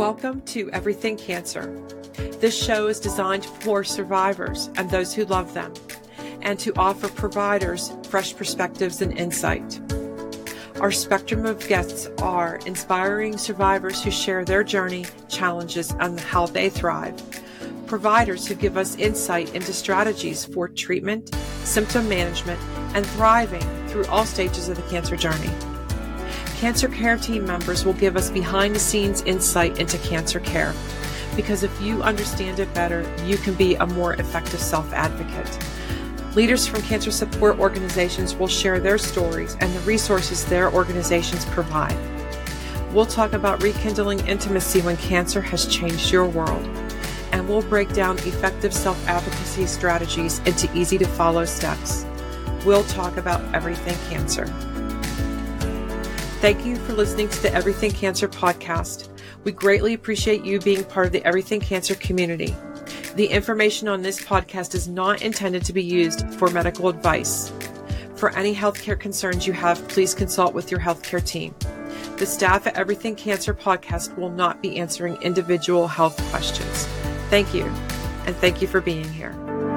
Welcome to Everything Cancer. This show is designed for survivors and those who love them, and to offer providers fresh perspectives and insight. Our spectrum of guests are inspiring survivors who share their journey, challenges, and how they thrive. Providers who give us insight into strategies for treatment, symptom management, and thriving through all stages of the cancer journey. Cancer care team members will give us behind-the-scenes insight into cancer care, because if you understand it better, you can be a more effective self-advocate. Leaders from cancer support organizations will share their stories and the resources their organizations provide. We'll talk about rekindling intimacy when cancer has changed your world, and we'll break down effective self-advocacy strategies into easy-to-follow steps. We'll talk about everything cancer. Thank you for listening to the Everything Cancer podcast. We greatly appreciate you being part of the Everything Cancer community. The information on this podcast is not intended to be used for medical advice. For any healthcare concerns you have, please consult with your healthcare team. The staff at Everything Cancer podcast will not be answering individual health questions. Thank you, and thank you for being here.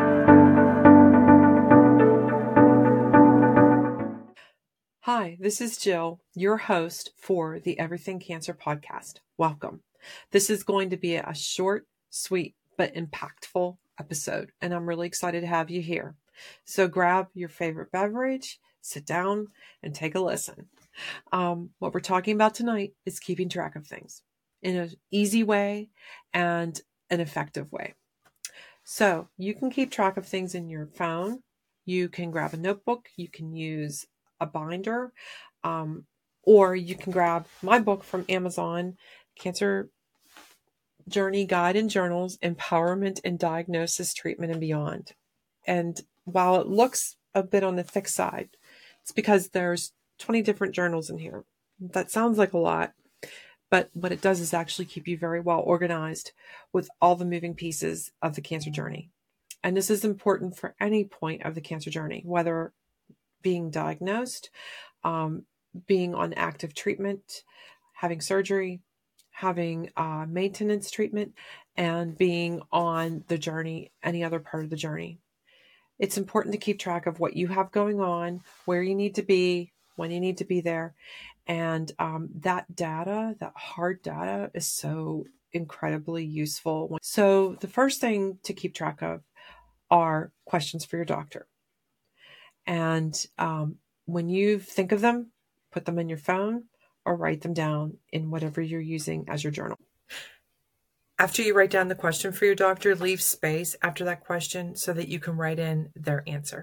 Hi, this is Jill, your host for the Everything Cancer podcast. Welcome. This is going to be a short, sweet, but impactful episode, and I'm really excited to have you here. So grab your favorite beverage, sit down, and take a listen. What we're talking about tonight is keeping track of things in an easy way and an effective way. So you can keep track of things in your phone. You can grab a notebook. You can use a binder, or you can grab my book from Amazon, Cancer Journey Guide and Journals, Empowerment in Diagnosis, Treatment, and Beyond. And while it looks a bit on the thick side, it's because there's 20 different journals in here. That sounds like a lot, but what it does is actually keep you very well organized with all the moving pieces of the cancer journey. And this is important for any point of the cancer journey, whether being diagnosed, being on active treatment, having surgery, having maintenance treatment, and being on the journey, any other part of the journey. It's important to keep track of what you have going on, where you need to be, when you need to be there. And that data, that hard data, is so incredibly useful. So the first thing to keep track of are questions for your doctor. And when you think of them, put them in your phone or write them down in whatever you're using as your journal. After you write down the question for your doctor, leave space after that question so that you can write in their answer.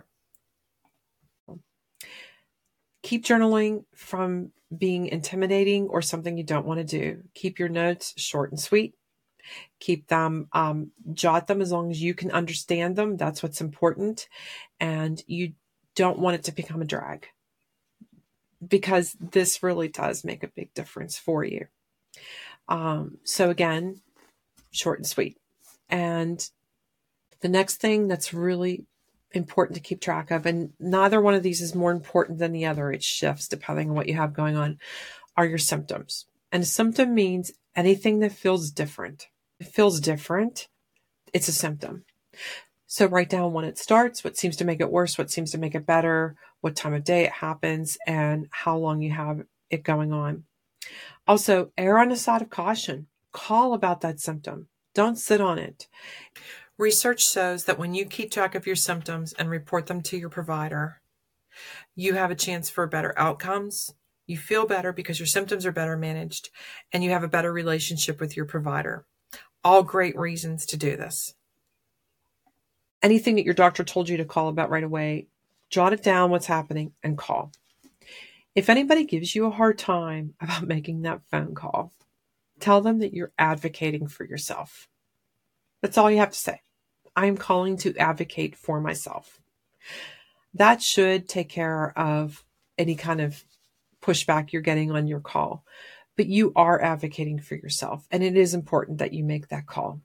Keep journaling from being intimidating or something you don't want to do. Keep your notes short and sweet. Keep them, jot them as long as you can understand them. That's what's important. And you don't want it to become a drag, because this really does make a big difference for you. So again, short and sweet. And the next thing that's really important to keep track of, and neither one of these is more important than the other, it shifts depending on what you have going on, are your symptoms. And a symptom means anything that feels different. If it feels different, it's a symptom. So write down when it starts, what seems to make it worse, what seems to make it better, what time of day it happens, and how long you have it going on. Also, err on the side of caution. Call about that symptom. Don't sit on it. Research shows that when you keep track of your symptoms and report them to your provider, you have a chance for better outcomes. You feel better because your symptoms are better managed, and you have a better relationship with your provider. All great reasons to do this. Anything that your doctor told you to call about right away, jot it down what's happening and call. If anybody gives you a hard time about making that phone call, tell them that you're advocating for yourself. That's all you have to say. I am calling to advocate for myself. That should take care of any kind of pushback you're getting on your call. But you are advocating for yourself, and it is important that you make that call.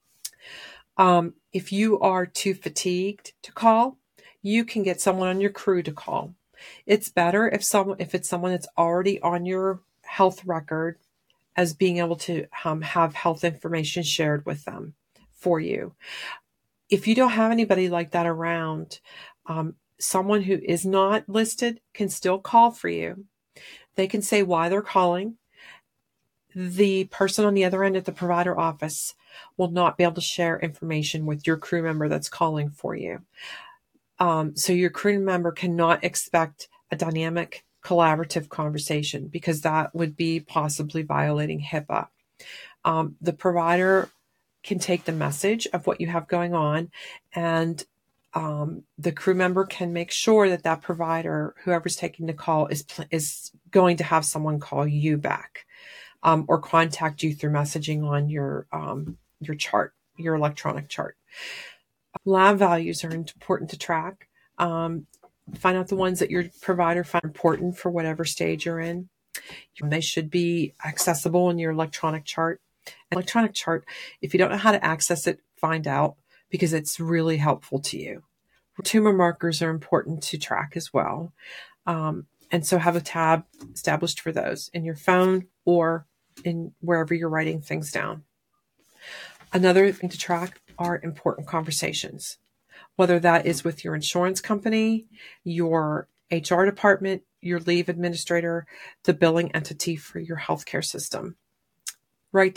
If you are too fatigued to call, you can get someone on your crew to call. It's better if it's someone that's already on your health record as being able to have health information shared with them for you. If you don't have anybody like that around, someone who is not listed can still call for you. They can say why they're calling. The person on the other end at the provider office will not be able to share information with your crew member that's calling for you. So your crew member cannot expect a dynamic, collaborative conversation because that would be possibly violating HIPAA. The provider can take the message of what you have going on, and the crew member can make sure that that provider, whoever's taking the call, is going to have someone call you back, or contact you through messaging on your chart, your electronic chart. Lab values are important to track. Find out the ones that your provider finds important for whatever stage you're in. They should be accessible in your electronic chart. Electronic chart, if you don't know how to access it, find out, because it's really helpful to you. Tumor markers are important to track as well. And so have a tab established for those in your phone or in wherever you're writing things down. Another thing to track are important conversations, whether that is with your insurance company, your HR department, your leave administrator, the billing entity for your healthcare system. Jot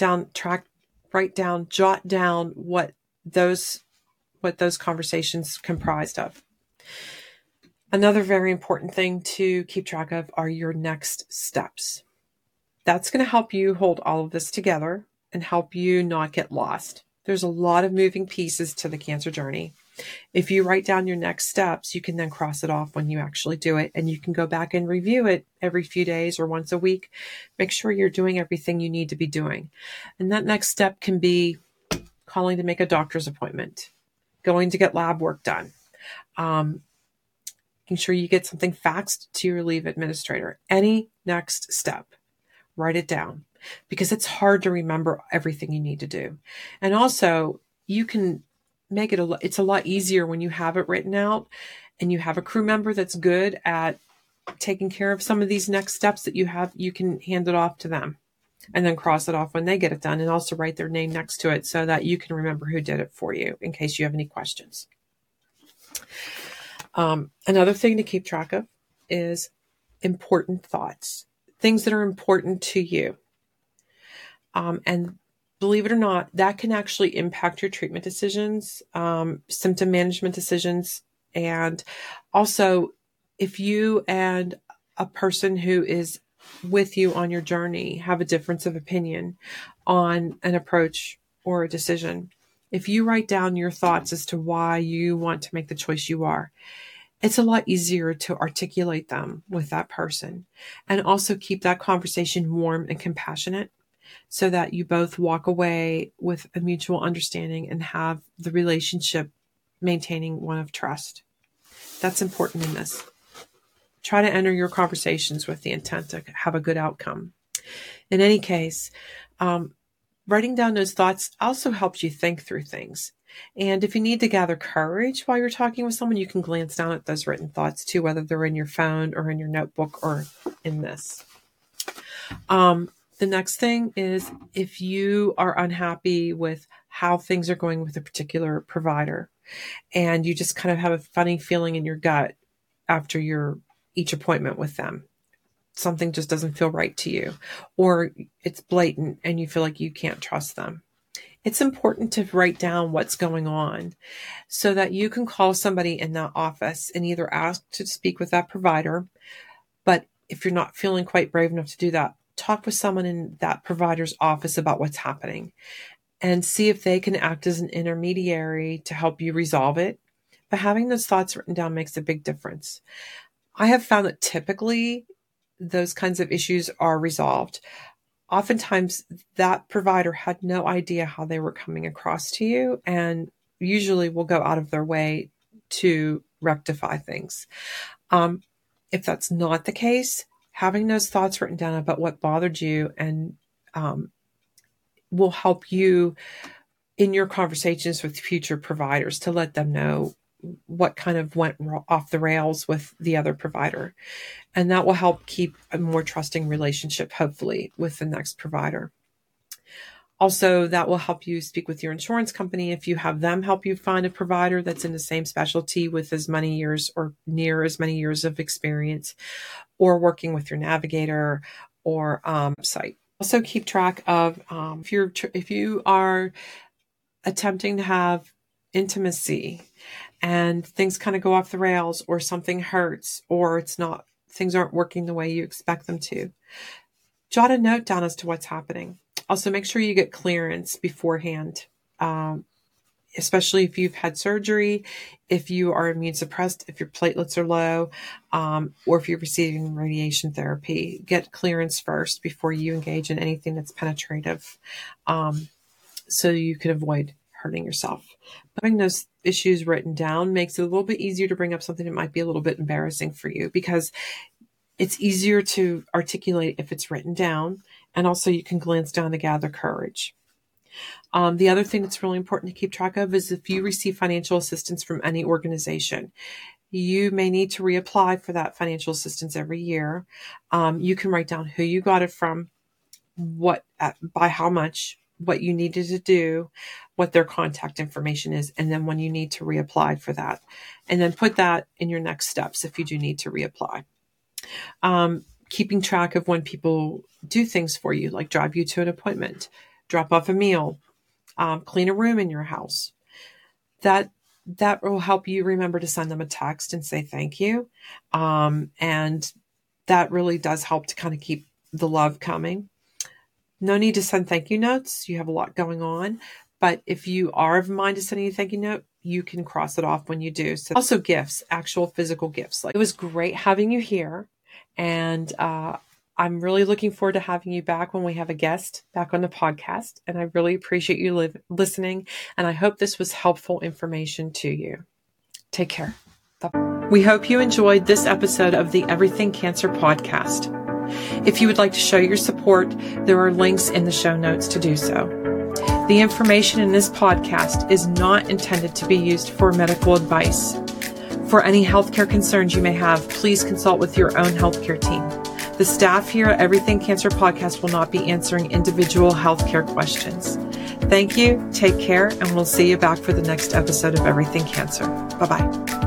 down what those conversations comprised of. Another very important thing to keep track of are your next steps. That's going to help you hold all of this together and help you not get lost. There's a lot of moving pieces to the cancer journey. If you write down your next steps, you can then cross it off when you actually do it, and you can go back and review it every few days or once a week. Make sure you're doing everything you need to be doing. And that next step can be calling to make a doctor's appointment, going to get lab work done, making sure you get something faxed to your leave administrator. Any next step, write it down, because it's hard to remember everything you need to do. And also, you can make it it's a lot easier when you have it written out and you have a crew member that's good at taking care of some of these next steps that you can hand it off to them and then cross it off when they get it done, and also write their name next to it so that you can remember who did it for you in case you have any questions. Another thing to keep track of is important thoughts, things that are important to you. And believe it or not, that can actually impact your treatment decisions, symptom management decisions. And also, if you and a person who is with you on your journey have a difference of opinion on an approach or a decision, if you write down your thoughts as to why you want to make the choice you are, it's a lot easier to articulate them with that person, and also keep that conversation warm and compassionate, so that you both walk away with a mutual understanding and have the relationship maintaining one of trust. That's important in this. Try to enter your conversations with the intent to have a good outcome. In any case, writing down those thoughts also helps you think through things. And if you need to gather courage while you're talking with someone, you can glance down at those written thoughts too, whether they're in your phone or in your notebook or in this. The next thing is, if you are unhappy with how things are going with a particular provider and you just kind of have a funny feeling in your gut after each appointment with them, something just doesn't feel right to you, or it's blatant and you feel like you can't trust them, it's important to write down what's going on so that you can call somebody in that office and either ask to speak with that provider. But if you're not feeling quite brave enough to do that, talk with someone in that provider's office about what's happening and see if they can act as an intermediary to help you resolve it. But having those thoughts written down makes a big difference. I have found that typically those kinds of issues are resolved. Oftentimes that provider had no idea how they were coming across to you, and usually will go out of their way to rectify things. If that's not the case, having those thoughts written down about what bothered you and will help you in your conversations with future providers to let them know what kind of went off the rails with the other provider. And that will help keep a more trusting relationship, hopefully, with the next provider. Also, that will help you speak with your insurance company if you have them help you find a provider that's in the same specialty with as many years or near as many years of experience, or working with your navigator or site. Also, keep track of if you are attempting to have intimacy and things kind of go off the rails, or something hurts, or things aren't working the way you expect them to. Jot a note down as to what's happening. Also, make sure you get clearance beforehand, especially if you've had surgery, if you are immune suppressed, if your platelets are low, or if you're receiving radiation therapy. Get clearance first before you engage in anything that's penetrative, so you can avoid hurting yourself. Having those issues written down makes it a little bit easier to bring up something that might be a little bit embarrassing for you, because it's easier to articulate if it's written down, and also you can glance down to gather courage. The other thing that's really important to keep track of is if you receive financial assistance from any organization, you may need to reapply for that financial assistance every year. You can write down who you got it from, by how much, what you needed to do, what their contact information is, and then when you need to reapply for that. And then put that in your next steps if you do need to reapply. Keeping track of when people do things for you, like drive you to an appointment, drop off a meal, clean a room in your house. That will help you remember to send them a text and say thank you. And that really does help to kind of keep the love coming. No need to send thank you notes. You have a lot going on. But if you are of mind to sending a thank you note, you can cross it off when you do. So also gifts, actual physical gifts. It was great having you here. And I'm really looking forward to having you back when we have a guest back on the podcast. And I really appreciate you listening. And I hope this was helpful information to you. Take care. Bye. We hope you enjoyed this episode of the Everything Cancer podcast. If you would like to show your support, there are links in the show notes to do so. The information in this podcast is not intended to be used for medical advice. For any healthcare concerns you may have, please consult with your own healthcare team. The staff here at Everything Cancer Podcast will not be answering individual healthcare questions. Thank you, take care, and we'll see you back for the next episode of Everything Cancer. Bye-bye.